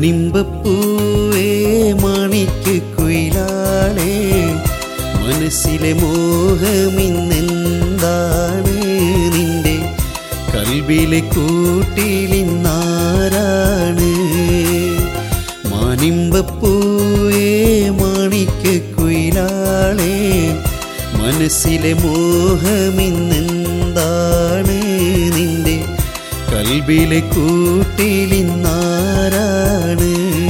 മാനിമ്പപ്പൂവേ മാണിക്യക്കുയിലാളേ, മനസ്സിലെ മോഹമിന്നെന്താണ്? നിന്റെ കൽബിലെ കൂട്ടിലിന്നാരാണ്? മാനിമ്പപ്പൂവേ മാണിക്യക്കുയിലാളേ, മനസ്സിലെ മോഹമിന്നെന്താണ്? നിന്റെ കൽബിലെ കൂട്ടിലിന്നാരാണ്?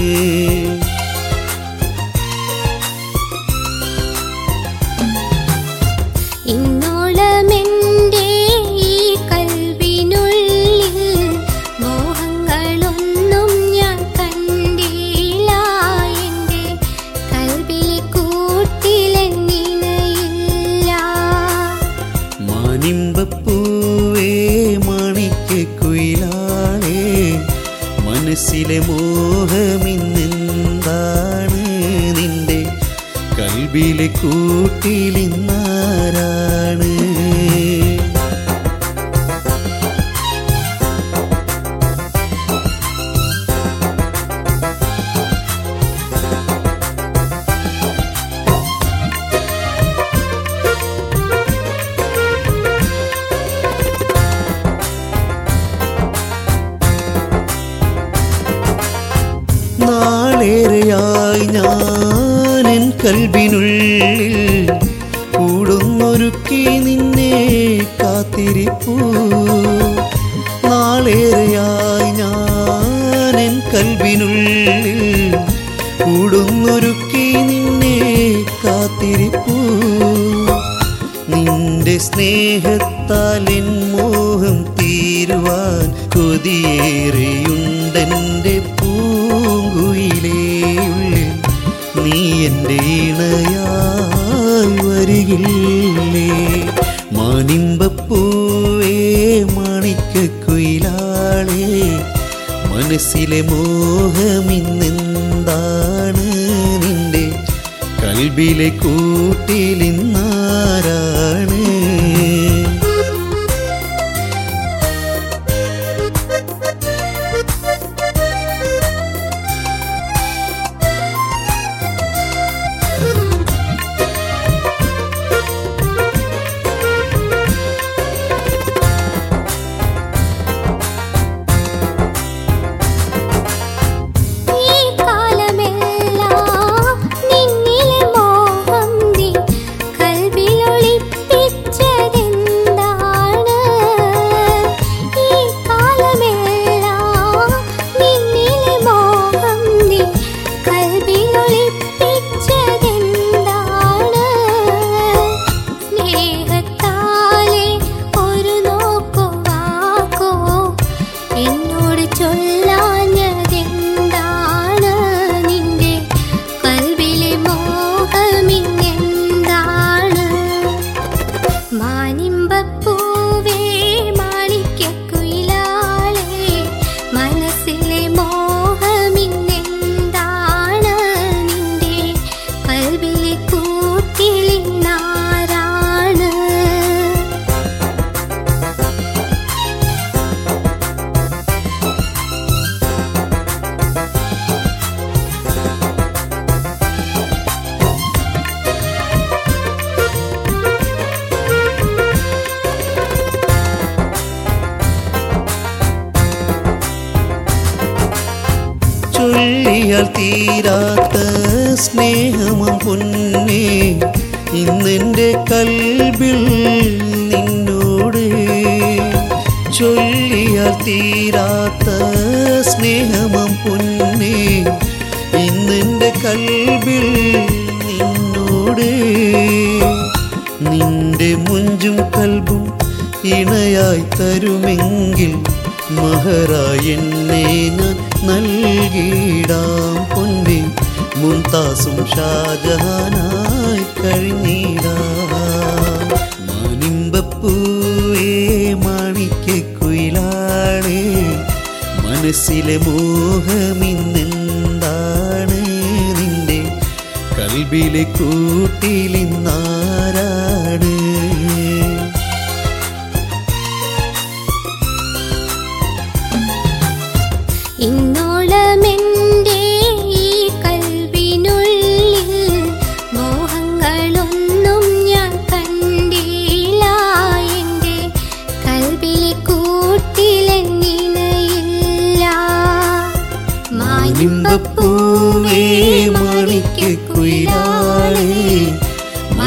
ഇന്നോളമെൻ്റെ ഈ കൽബിനുള്ളിൽ മോഹങ്ങളൊന്നും ഞാൻ കണ്ടില്ല. എൻ്റെ കൽബിലെ കൂട്ടിലെന്നിണയില്ല. മാനിമ്പപ്പൂവേ മാണിക്യക്കുയിലാളേ, മനസ്സിലെ മോഹമിന്നെന്താണ്? നിന്റെ കൽബിലെ കൂട്ടിലിന്നാരാണ്? നാളേറെയായി ഞാനെൻ കൽബിനുള്ളിൽ കൂടുന്നൊരുക്കി നിന്നെ കാത്തിരിപ്പൂ. നാളേറെയായി ഞാനെൻ കൽബിനുള്ളിൽ കൂടുന്നൊരുക്കി നിന്നെ കാത്തിരിപ്പൂ. നിന്റെ സ്നേഹത്താൽ എൻ മോഹം തീരുവാൻ കൊതിയേറെയുണ്ടെൻ്റെ പൂങ്കുയിലേ ഉള്ളിൽ. നീ എൻ്റെ ഇണയായി വരികില്ലേ? മാനിമ്പപ്പൂവേ മാണിക്യക്കുയിലാളേ, മനസ്സിലെ മോഹമിന്നെന്താണ്? നിന്റെ കൽബിലെ കൂട്ടിലിന്നാരാണ്? മാനിമ്പപ്പൂവേ മാണിക്യക്കുയിലാളേ, മനസ്സിലെ മോഹമിന്നെന്താണ്? നിന്റെ കൽബിലെ കൂട്ടിലിന്നാരാണ്? ചൊല്ലിയാൽ തീരാത്ത സ്നേഹമാം പൊന്നേ, ഇന്നെൻ്റെ കൽബിൽ നിന്നോട്. ചൊല്ലിയാൽ തീരാത്ത സ്നേഹമാം പൊന്നേ, ഇന്നെൻ്റെ കൽബിൽ നിന്നോട്. നിന്റെ മുഞ്ചും കൽബും ഇണയായി തരുമെങ്കിൽ മഹറായി എന്നെ ഞാൻ നൽകിയിടാം പൊന്നേ. മുംതാസും ഷാജഹാനായി കഴിഞ്ഞിടാം. മാനിമ്പപ്പൂവേ മാണിക്യക്കുയിലാളേ, മനസ്സിലെ മോഹമിന്നെന്താണ്? നിന്റെ കൽബിലെ കൂട്ടിലിന്നാരാണ്? ഇന്നോളമെൻ്റെ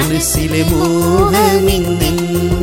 മനസ്സിലെ മോഹമിന്നെന്നും